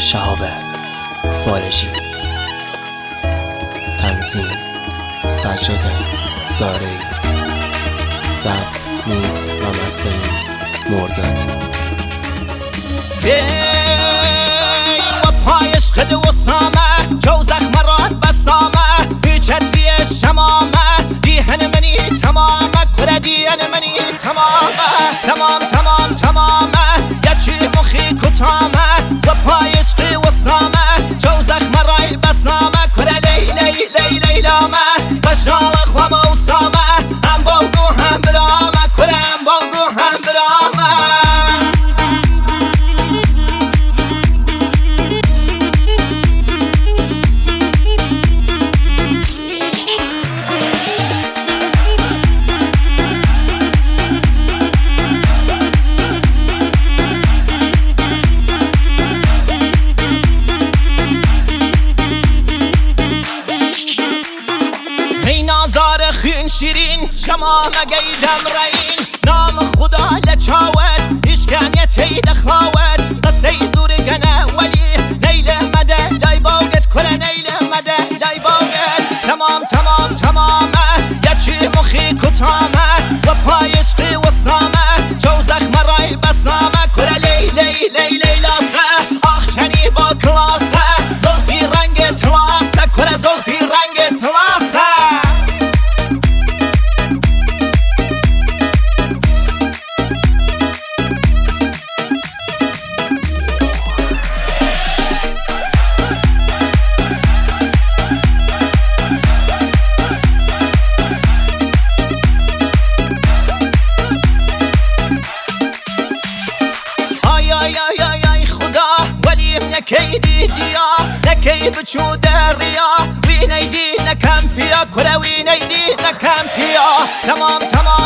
شهاب فارجی، تنظیم سجاد زارعی، ضبط میکس و مسترینگ مرداد. و پایش قد و سامه جو زخم راد بسامه بیچتری شمامه دیهن منی تمامه کره دیهن منی تمامه تمامه یچی مخی کتامه و پایش قی و سامه جو زخم رای بسامه کره لیلامه بشال خوام و سامه هم بانگو هم برامه کره هم بانگو هم برامه. شیرین شما مگیدم رین نام خدا لچاود اشکنیت هید خواود قصه زور گنه ولی نیل مده دای باوگت کره نیل مده دای باوگت تمامه یچی مخی کتامه و پایش قی و سامه جو زخم رای بسامه کره لیلاسه آخشنی با کلاسه زلفی رنگ تلاسه کره زلفی رنگ تلاسه. نکی دیجیا نکی بچو دریا وی نیدی نکم پیا کره وی نیدی نکم پیا تمام